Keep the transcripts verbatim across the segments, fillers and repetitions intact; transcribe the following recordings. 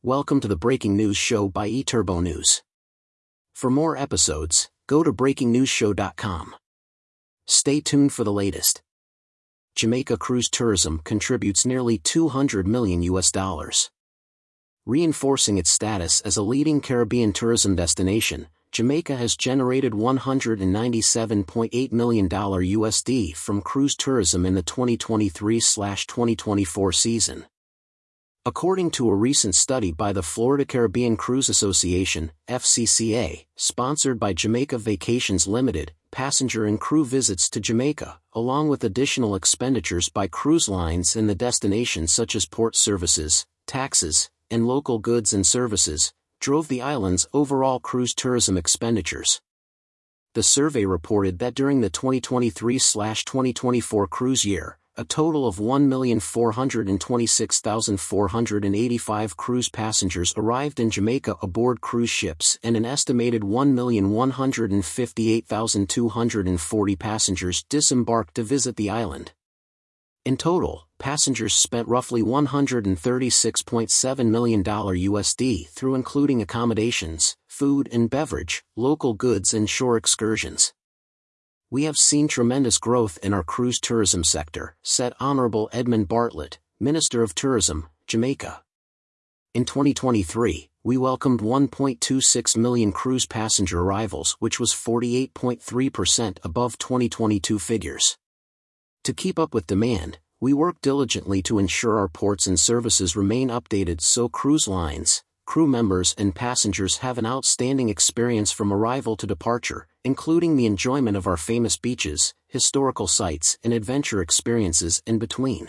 Welcome to the Breaking News Show by eTurbo News. For more episodes, go to breaking news show dot com. Stay tuned for the latest. Jamaica cruise tourism contributes nearly two hundred million U S dollars. Reinforcing its status as a leading Caribbean tourism destination, Jamaica has generated one hundred ninety-seven point eight million dollars U S D from cruise tourism in the twenty twenty-three twenty twenty-four season. According to a recent study by the Florida Caribbean Cruise Association, F C C A, sponsored by Jamaica Vacations Limited, passenger and crew visits to Jamaica, along with additional expenditures by cruise lines in the destination such as port services, taxes, and local goods and services, drove the island's overall cruise tourism expenditures. The survey reported that during the twenty twenty-three twenty twenty-four cruise year, a total of one million four hundred twenty-six thousand four hundred eighty-five cruise passengers arrived in Jamaica aboard cruise ships, and an estimated one million one hundred fifty-eight thousand two hundred forty passengers disembarked to visit the island. In total, passengers spent roughly one hundred thirty-six point seven million dollars U S D through including accommodations, food and beverage, local goods and shore excursions. "We have seen tremendous growth in our cruise tourism sector," said Honorable Edmund Bartlett, Minister of Tourism, Jamaica. In twenty twenty-three, we welcomed one point two six million cruise passenger arrivals, which was forty-eight point three percent above twenty twenty-two figures. To keep up with demand, we work diligently to ensure our ports and services remain updated so cruise lines, crew members and passengers have an outstanding experience from arrival to departure, including the enjoyment of our famous beaches, historical sites and adventure experiences in between.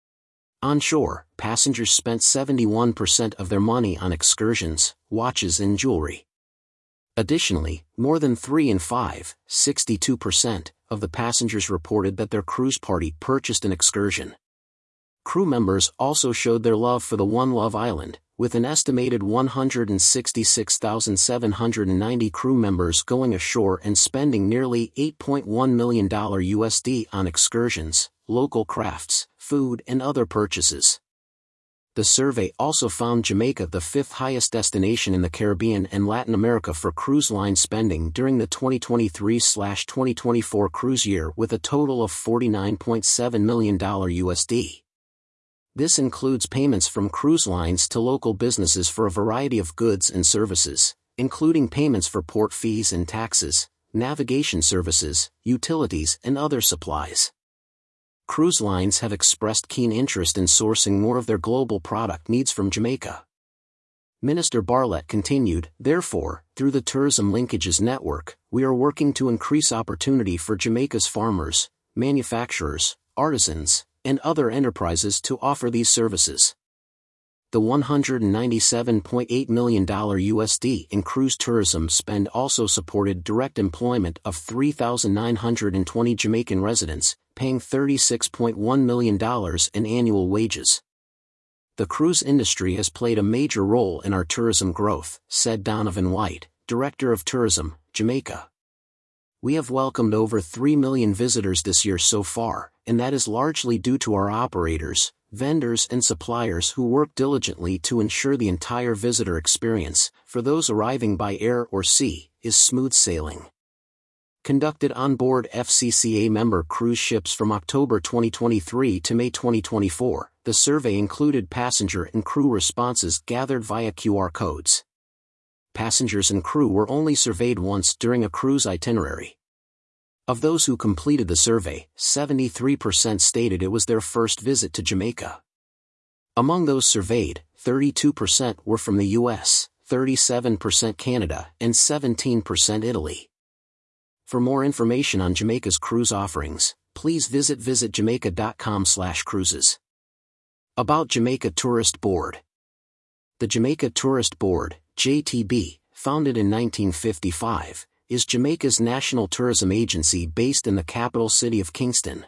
On shore, passengers spent seventy-one percent of their money on excursions, watches and jewelry. Additionally, more than three in five, sixty-two percent, of the passengers reported that their cruise party purchased an excursion. Crew members also showed their love for the One Love Island, with an estimated one hundred sixty-six thousand seven hundred ninety crew members going ashore and spending nearly eight point one million dollars U S D on excursions, local crafts, food and other purchases. The survey also found Jamaica the fifth highest destination in the Caribbean and Latin America for cruise line spending during the twenty twenty-three twenty twenty-four cruise year, with a total of forty-nine point seven million dollars U S D. This includes payments from cruise lines to local businesses for a variety of goods and services, including payments for port fees and taxes, navigation services, utilities and other supplies. Cruise lines have expressed keen interest in sourcing more of their global product needs from Jamaica. Minister Bartlett continued, "Therefore, through the Tourism Linkages Network, we are working to increase opportunity for Jamaica's farmers, manufacturers, artisans, and other enterprises to offer these services." The one hundred ninety-seven point eight million dollars U S D in cruise tourism spend also supported direct employment of three thousand nine hundred twenty Jamaican residents, paying thirty-six point one million dollars in annual wages. "The cruise industry has played a major role in our tourism growth," said Donovan White, Director of Tourism, Jamaica. "We have welcomed over three million visitors this year so far, and that is largely due to our operators, vendors and suppliers who work diligently to ensure the entire visitor experience, for those arriving by air or sea, is smooth sailing." Conducted on board F C C A member cruise ships from October twenty twenty-three to May twenty twenty-four, the survey included passenger and crew responses gathered via Q R codes. Passengers and crew were only surveyed once during a cruise itinerary. Of those who completed the survey, seventy-three percent stated it was their first visit to Jamaica. Among those surveyed, thirty-two percent were from the U S, thirty-seven percent Canada, and seventeen percent Italy. For more information on Jamaica's cruise offerings, please visit visit jamaica dot com slash cruises. About Jamaica Tourist Board. The Jamaica Tourist Board, J T B, founded in nineteen fifty-five, is Jamaica's national tourism agency based in the capital city of Kingston.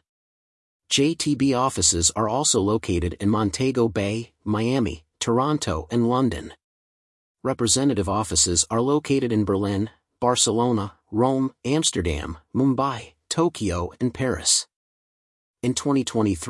J T B offices are also located in Montego Bay, Miami, Toronto and London. Representative offices are located in Berlin, Barcelona, Rome, Amsterdam, Mumbai, Tokyo and Paris. In twenty twenty-three,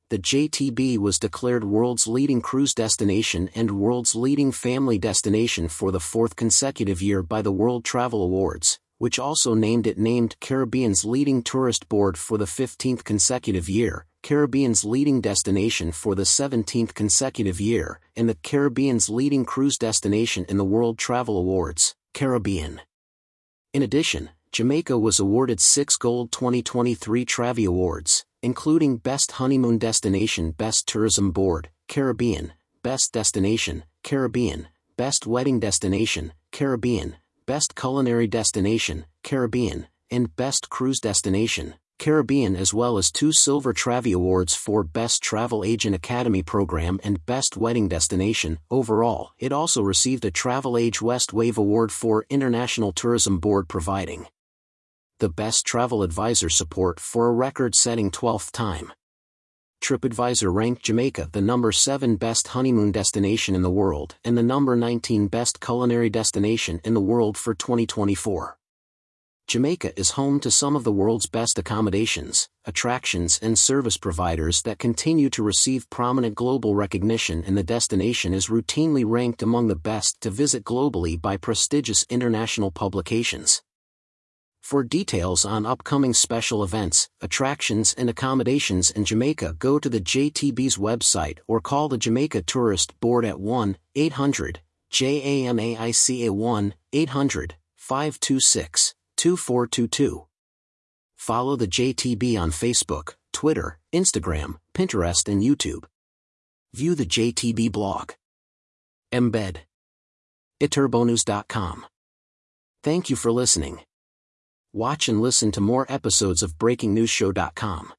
the J T B was declared world's leading cruise destination and world's leading family destination for the fourth consecutive year by the World Travel Awards, which also named it named Caribbean's leading tourist board for the fifteenth consecutive year, Caribbean's leading destination for the seventeenth consecutive year, and the Caribbean's leading cruise destination in the World Travel Awards, Caribbean. In addition, Jamaica was awarded six Gold twenty twenty-three Travi Awards, including Best Honeymoon Destination, Best Tourism Board, Caribbean, Best Destination, Caribbean, Best Wedding Destination, Caribbean, Best Culinary Destination, Caribbean, and Best Cruise Destination, Caribbean, as well as two Silver Travi Awards for Best Travel Agent Academy Program and Best Wedding Destination. Overall, it also received a Travel Age West Wave Award for International Tourism Board, providing the Best Travel Advisor support for a record-setting twelfth time. TripAdvisor ranked Jamaica the number seven best honeymoon destination in the world and the number nineteen best culinary destination in the world for twenty twenty-four. Jamaica is home to some of the world's best accommodations, attractions and service providers that continue to receive prominent global recognition, and the destination is routinely ranked among the best to visit globally by prestigious international publications. For details on upcoming special events, attractions and accommodations in Jamaica, go to the J T B's website or call the Jamaica Tourist Board at one eight hundred JAMAICA one eight hundred five two six two four two two. Follow the J T B on Facebook, Twitter, Instagram, Pinterest and YouTube. View the J T B blog. Embed. iturbonews dot com. Thank you for listening. Watch and listen to more episodes of breaking news show dot com.